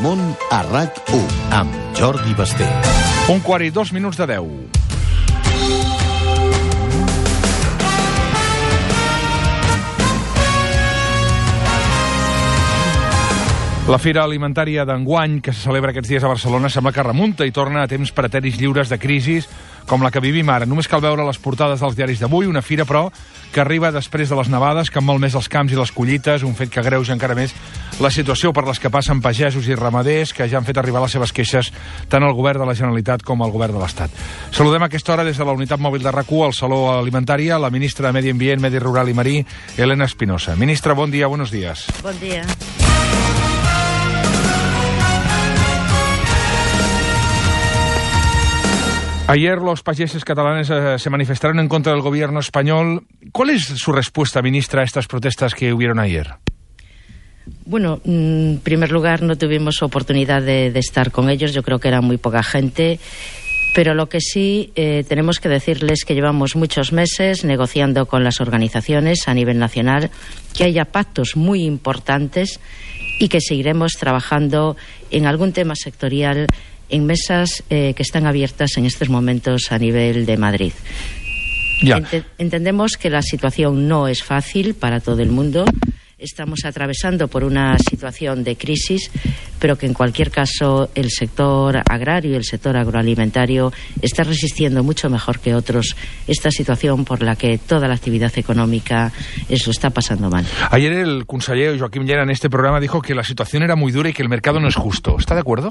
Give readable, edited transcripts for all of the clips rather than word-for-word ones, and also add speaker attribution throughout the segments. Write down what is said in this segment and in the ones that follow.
Speaker 1: Amunt a RAC1 amb Jordi Basté.
Speaker 2: 1:02 de 10. La Fira Alimentària d'enguany, que se celebra aquests dies a Barcelona, sembla que remunta i torna a temps preteris lliures de crisis com la que vivim ara. Només cal veure les portades dels diaris d'avui, una fira, però, que arriba després de les nevades, que han malmès els camps i les collites, un fet que agreuja encara més la situació per les que passen pagesos i ramaders, que ja han fet arribar les seves queixes tant al govern de la Generalitat com al govern de l'Estat. Saludem a aquesta hora des de la unitat mòbil de RAC1 al Saló Alimentària, la ministra de Medi Ambient, Medi Rural i Marí, Elena Espinosa. Ministra, bon dia, buenos días.
Speaker 3: Bon dia.
Speaker 2: Ayer los payeses catalanes se manifestaron en contra del gobierno español. ¿Cuál es su respuesta, ministra, a estas protestas que hubieron ayer?
Speaker 3: Bueno, en primer lugar, no tuvimos oportunidad de estar con ellos. Yo creo que era muy poca gente. Pero lo que sí tenemos que decirles que llevamos muchos meses negociando con las organizaciones a nivel nacional, que haya pactos muy importantes y que seguiremos trabajando en algún tema sectorial en mesas que están abiertas en estos momentos a nivel de Madrid.
Speaker 2: Ya.
Speaker 3: Entendemos que la situación no es fácil para todo el mundo. Estamos atravesando por una situación de crisis, pero que en cualquier caso el sector agrario y el sector agroalimentario está resistiendo mucho mejor que otros esta situación por la que toda la actividad económica lo está pasando mal.
Speaker 2: Ayer el conseller Joaquim Llera en este programa dijo que la situación era muy dura y que el mercado no es justo. ¿Está de acuerdo?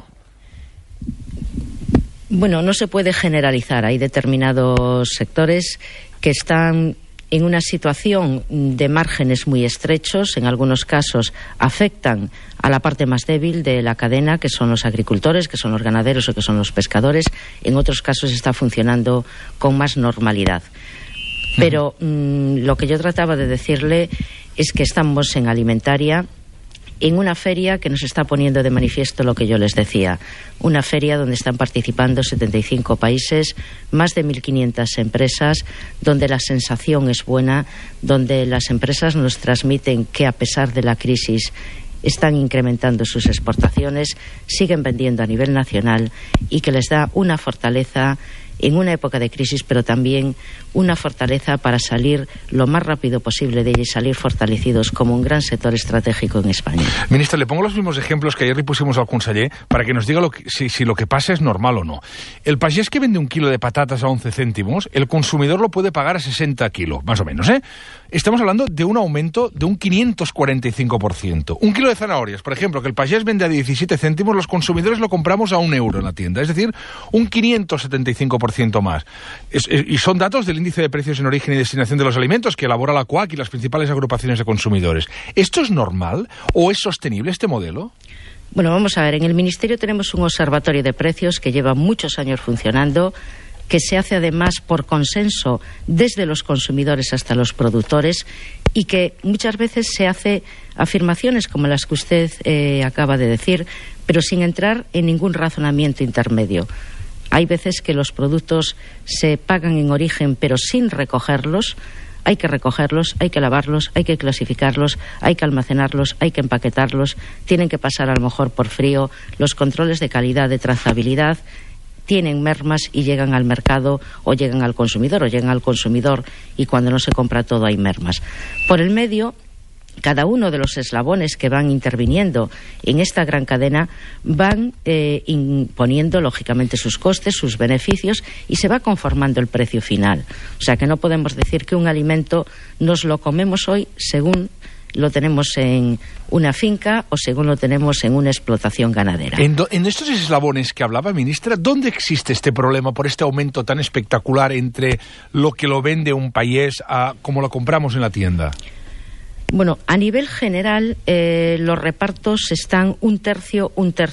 Speaker 3: Bueno, no se puede generalizar. Hay determinados sectores que están en una situación de márgenes muy estrechos. En algunos casos afectan a la parte más débil de la cadena, que son los agricultores, que son los ganaderos o que son los pescadores. En otros casos está funcionando con más normalidad. Pero lo que yo trataba de decirle es que estamos en Alimentaria en una feria que nos está poniendo de manifiesto lo que yo les decía. Una feria donde están participando 75 países, más de 1.500 empresas, donde la sensación es buena, donde las empresas nos transmiten que a pesar de la crisis están incrementando sus exportaciones, siguen vendiendo a nivel nacional y que les da una fortaleza en una época de crisis, pero también una fortaleza para salir lo más rápido posible de ella y salir fortalecidos como un gran sector estratégico en España.
Speaker 2: Ministra, le pongo los mismos ejemplos que ayer le pusimos al conseller para que nos diga si lo que pasa es normal o no. El pagés que vende un kilo de patatas a 11 céntimos, el consumidor lo puede pagar a 60 kilos, más o menos, ¿eh? Estamos hablando de un aumento de un 545%. Un kilo de zanahorias, por ejemplo, que el pagés vende a 17 céntimos, los consumidores lo compramos a €1 en la tienda, es decir, un 575% más. Y son datos del índice de precios en origen y destinación de los alimentos que elabora la COAC y las principales agrupaciones de consumidores. ¿Esto es normal o es sostenible este modelo?
Speaker 3: Bueno, vamos a ver, en el Ministerio tenemos un observatorio de precios que lleva muchos años funcionando, que se hace además por consenso desde los consumidores hasta los productores y que muchas veces se hace afirmaciones como las que usted acaba de decir, pero sin entrar en ningún razonamiento intermedio. Hay veces que los productos se pagan en origen pero sin recogerlos. Hay que recogerlos, hay que lavarlos, hay que clasificarlos, hay que almacenarlos, hay que empaquetarlos, tienen que pasar a lo mejor por frío, los controles de calidad, de trazabilidad tienen mermas y llegan al mercado o llegan al consumidor y cuando no se compra todo hay mermas. Por el medio, cada uno de los eslabones que van interviniendo en esta gran cadena van imponiendo lógicamente sus costes, sus beneficios y se va conformando el precio final. O sea que no podemos decir que un alimento nos lo comemos hoy según lo tenemos en una finca o según lo tenemos en una explotación ganadera.
Speaker 2: En estos eslabones que hablaba, ministra, ¿dónde existe este problema por este aumento tan espectacular entre lo que lo vende un país a como lo compramos en la tienda?
Speaker 3: Bueno, a nivel general los repartos están un tercio.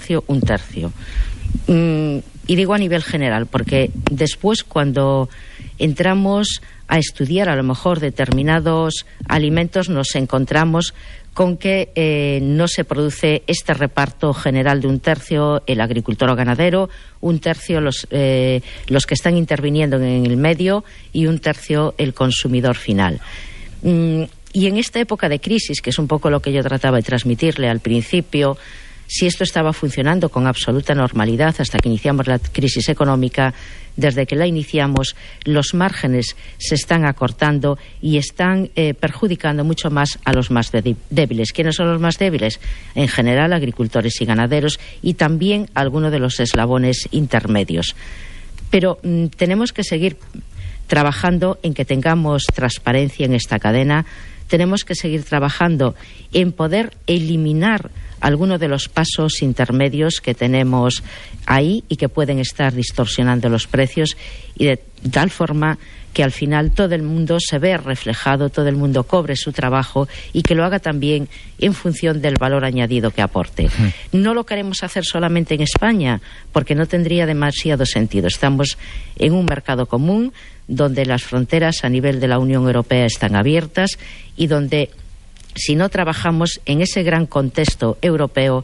Speaker 3: Y digo a nivel general porque después cuando entramos a estudiar a lo mejor determinados alimentos nos encontramos con que no se produce este reparto general de un tercio el agricultor o ganadero, un tercio los que están interviniendo en el medio y un tercio el consumidor final. Y en esta época de crisis, que es un poco lo que yo trataba de transmitirle al principio, Si esto estaba funcionando con absoluta normalidad hasta que iniciamos la crisis económica, desde que la iniciamos, los márgenes se están acortando y están perjudicando mucho más a los más débiles. ¿Quiénes son los más débiles? En general, agricultores y ganaderos, y también algunos de los eslabones intermedios. Pero tenemos que seguir trabajando en que tengamos transparencia en esta cadena. Tenemos que seguir trabajando en poder eliminar algunos de los pasos intermedios que tenemos ahí y que pueden estar distorsionando los precios, y de tal forma que al final todo el mundo se vea reflejado, todo el mundo cobre su trabajo y que lo haga también en función del valor añadido que aporte. No lo queremos hacer solamente en España, porque no tendría demasiado sentido. Estamos en un mercado común donde las fronteras a nivel de la Unión Europea están abiertas y donde, si no trabajamos en ese gran contexto europeo,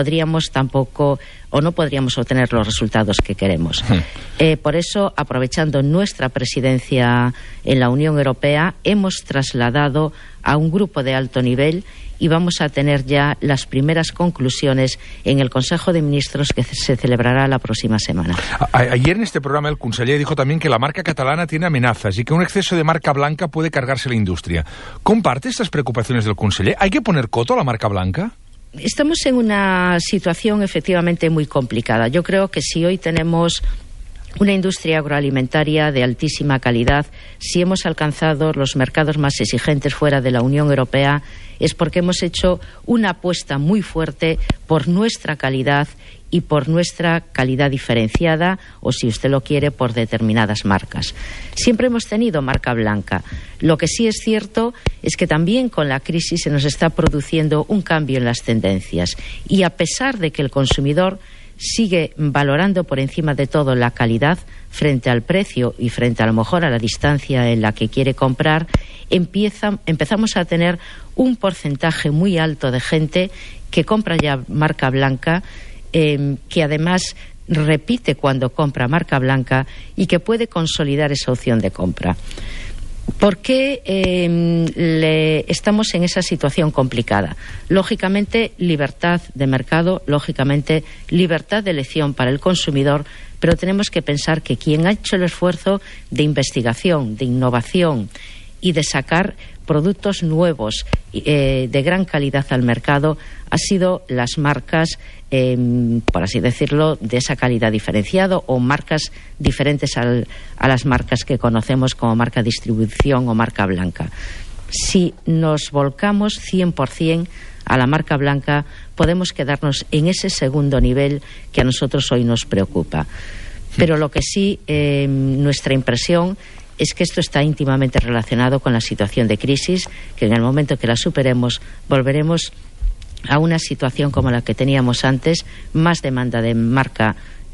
Speaker 3: no podríamos obtener los resultados que queremos. Por eso, aprovechando nuestra presidencia en la Unión Europea, hemos trasladado a un grupo de alto nivel y vamos a tener ya las primeras conclusiones en el Consejo de Ministros que se celebrará la próxima semana.
Speaker 2: Ayer en este programa el conseller dijo también que la marca catalana tiene amenazas y que un exceso de marca blanca puede cargarse la industria. ¿Comparte estas preocupaciones del conseller? ¿Hay que poner coto a la marca blanca?
Speaker 3: Estamos en una situación efectivamente muy complicada. Yo creo que si hoy tenemos una industria agroalimentaria de altísima calidad, si hemos alcanzado los mercados más exigentes fuera de la Unión Europea, es porque hemos hecho una apuesta muy fuerte por nuestra calidad y por nuestra calidad diferenciada, o si usted lo quiere, por determinadas marcas. Siempre hemos tenido marca blanca. Lo que sí es cierto es que también con la crisis se nos está produciendo un cambio en las tendencias, y a pesar de que el consumidor sigue valorando por encima de todo la calidad frente al precio y frente a lo mejor a la distancia en la que quiere comprar, empezamos a tener un porcentaje muy alto de gente que compra ya marca blanca, que además repite cuando compra marca blanca y que puede consolidar esa opción de compra. ¿Por qué estamos en esa situación complicada? Lógicamente, libertad de mercado, lógicamente, libertad de elección para el consumidor, pero tenemos que pensar que quien ha hecho el esfuerzo de investigación, de innovación y de sacar productos nuevos de gran calidad al mercado ha sido las marcas, por así decirlo, de esa calidad diferenciado, o marcas diferentes a las marcas que conocemos como marca distribución o marca blanca. Si nos volcamos 100% a la marca blanca, podemos quedarnos en ese segundo nivel que a nosotros hoy nos preocupa. Pero lo que sí, nuestra impresión es que esto está íntimamente relacionado con la situación de crisis, que en el momento que la superemos volveremos a una situación como la que teníamos antes, más demanda de marca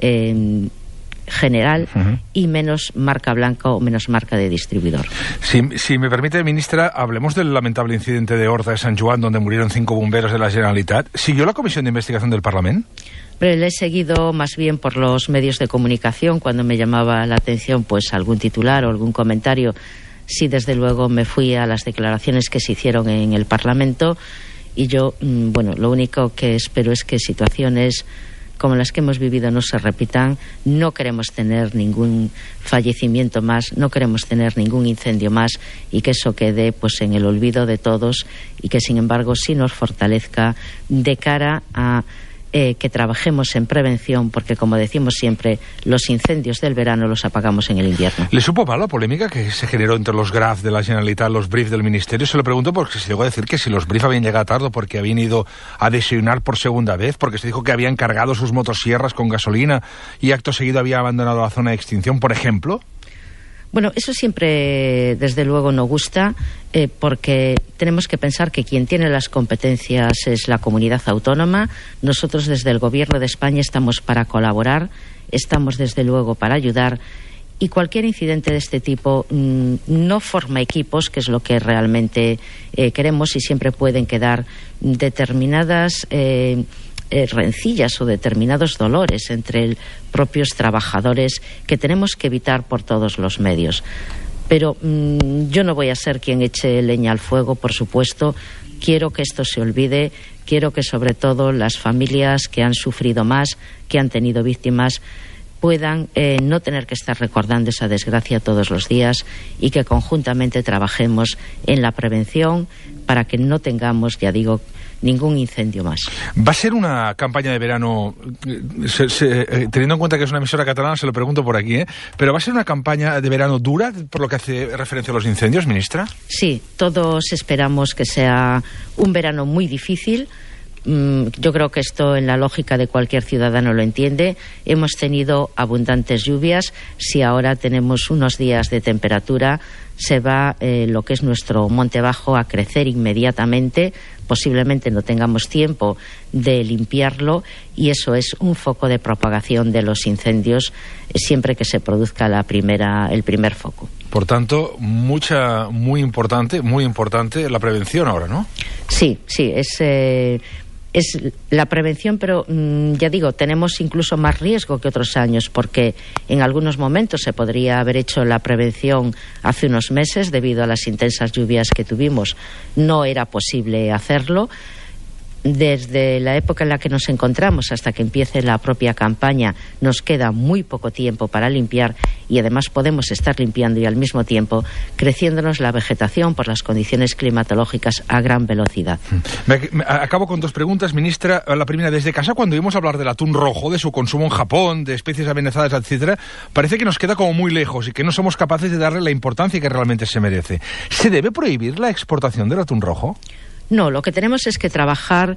Speaker 3: general y menos marca blanca o menos marca de distribuidor.
Speaker 2: Si me permite, ministra, hablemos del lamentable incidente de Horta de Sant Joan, donde murieron 5 bomberos de la Generalitat. ¿Siguió la Comisión de Investigación del Parlamento?
Speaker 3: Pero le he seguido más bien por los medios de comunicación, cuando me llamaba la atención pues algún titular o algún comentario. Sí, desde luego me fui a las declaraciones que se hicieron en el Parlamento, y yo, lo único que espero es que situaciones como las que hemos vivido no se repitan. No queremos tener ningún fallecimiento más, no queremos tener ningún incendio más, y que eso quede pues en el olvido de todos, y que sin embargo sí nos fortalezca de cara a que trabajemos en prevención, porque como decimos siempre, los incendios del verano los apagamos en el invierno.
Speaker 2: ¿Le supo mal la polémica que se generó entre los GRAF de la Generalitat, los briefs del Ministerio? Se lo pregunto porque se llegó a decir que si los briefs habían llegado tarde porque habían ido a desayunar por segunda vez, porque se dijo que habían cargado sus motosierras con gasolina y acto seguido había abandonado la zona de extinción, por ejemplo.
Speaker 3: Bueno, eso siempre, desde luego, no gusta, porque tenemos que pensar que quien tiene las competencias es la comunidad autónoma. Nosotros, desde el Gobierno de España, estamos para colaborar, estamos, desde luego, para ayudar, y cualquier incidente de este tipo no forma equipos, que es lo que realmente queremos, y siempre pueden quedar determinadas rencillas o determinados dolores entre propios trabajadores que tenemos que evitar por todos los medios. Pero yo no voy a ser quien eche leña al fuego, por supuesto. quiero que esto se olvide, quiero que sobre todo las familias que han sufrido más, que han tenido víctimas, puedan no tener que estar recordando esa desgracia todos los días y que conjuntamente trabajemos en la prevención para que no tengamos, ya digo, ningún incendio más.
Speaker 2: ¿Va a ser una campaña de verano, teniendo en cuenta que es una emisora catalana, se lo pregunto por aquí, pero va a ser una campaña de verano dura, por lo que hace referencia a los incendios, ministra?
Speaker 3: Sí, todos esperamos que sea un verano muy difícil. Yo creo que esto en la lógica de cualquier ciudadano lo entiende. Hemos tenido abundantes lluvias. Si ahora tenemos unos días de temperatura, se va lo que es nuestro monte bajo a crecer inmediatamente. Posiblemente no tengamos tiempo de limpiarlo y eso es un foco de propagación de los incendios siempre que se produzca el primer foco.
Speaker 2: Por tanto, muy importante la prevención ahora, ¿no?
Speaker 3: Sí, es la prevención, pero ya digo, tenemos incluso más riesgo que otros años porque en algunos momentos se podría haber hecho la prevención hace unos meses debido a las intensas lluvias que tuvimos. No era posible hacerlo. Desde la época en la que nos encontramos hasta que empiece la propia campaña nos queda muy poco tiempo para limpiar y además podemos estar limpiando y al mismo tiempo creciéndonos la vegetación por las condiciones climatológicas a gran velocidad.
Speaker 2: Acabo con dos preguntas, ministra. La primera, desde casa, cuando oímos hablar del atún rojo, de su consumo en Japón, de especies amenazadas, etcétera, parece que nos queda como muy lejos y que no somos capaces de darle la importancia que realmente se merece. ¿Se debe prohibir la exportación del atún rojo?
Speaker 3: No, lo que tenemos es que trabajar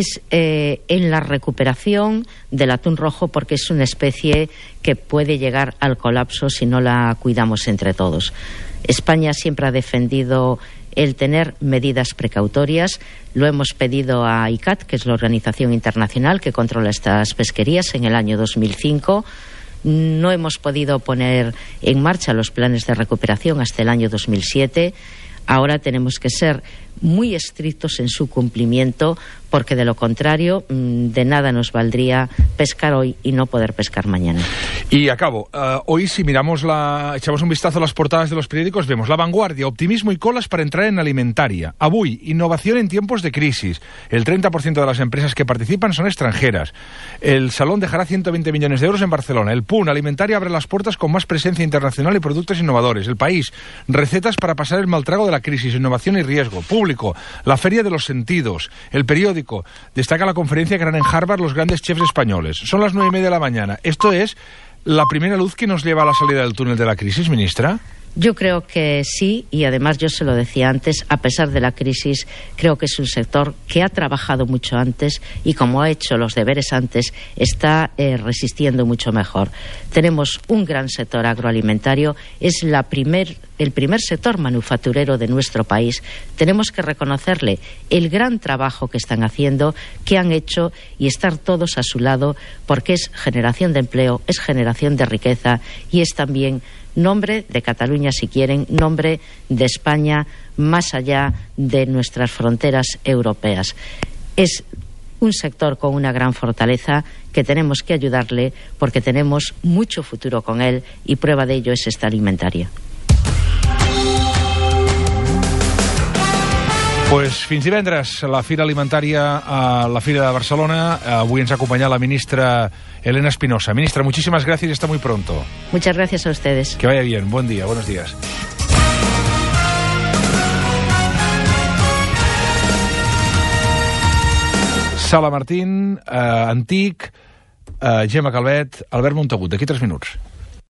Speaker 3: en la recuperación del atún rojo porque es una especie que puede llegar al colapso si no la cuidamos entre todos. España siempre ha defendido el tener medidas precautorias. Lo hemos pedido a ICCAT, que es la organización internacional que controla estas pesquerías, en el año 2005. No hemos podido poner en marcha los planes de recuperación hasta el año 2007. Ahora tenemos que ser muy estrictos en su cumplimiento porque de lo contrario de nada nos valdría pescar hoy y no poder pescar mañana.
Speaker 2: Y acabo. Hoy si echamos un vistazo a las portadas de los periódicos, vemos La Vanguardia, optimismo y colas para entrar en alimentaria. Avui, innovación en tiempos de crisis. El 30% de las empresas que participan son extranjeras. El Salón dejará 120 millones de euros en Barcelona. El PUN, alimentaria, abre las puertas con más presencia internacional y productos innovadores. El País, recetas para pasar el mal trago de la crisis, innovación y riesgo. Público, la Feria de los Sentidos. El Periódico destaca la conferencia que harán en Harvard los grandes chefs españoles. Son las 9:30 de la mañana. ¿Esto es la primera luz que nos lleva a la salida del túnel de la crisis, ministra?
Speaker 3: Yo creo que sí, y además yo se lo decía antes, a pesar de la crisis, creo que es un sector que ha trabajado mucho antes y como ha hecho los deberes antes, está resistiendo mucho mejor. Tenemos un gran sector agroalimentario, es el primer sector manufacturero de nuestro país. Tenemos que reconocerle el gran trabajo que están haciendo, que han hecho y estar todos a su lado, porque es generación de empleo, es generación de riqueza y es también nombre de Cataluña, si quieren, nombre de España más allá de nuestras fronteras europeas. Es un sector con una gran fortaleza que tenemos que ayudarle porque tenemos mucho futuro con él y prueba de ello es esta alimentaria.
Speaker 2: Pues fins divendres, la Fira Alimentària a la Fira de Barcelona. Avui ens ha acompanyat la ministra Elena Espinosa. Ministra, muchísimas gracias y hasta muy pronto.
Speaker 3: Muchas gracias a ustedes.
Speaker 2: Que vaya bien. Buen día, buenos días. Sala Martín, Antic, Gemma Calvet, Albert Montagut. D'aquí 3 minuts.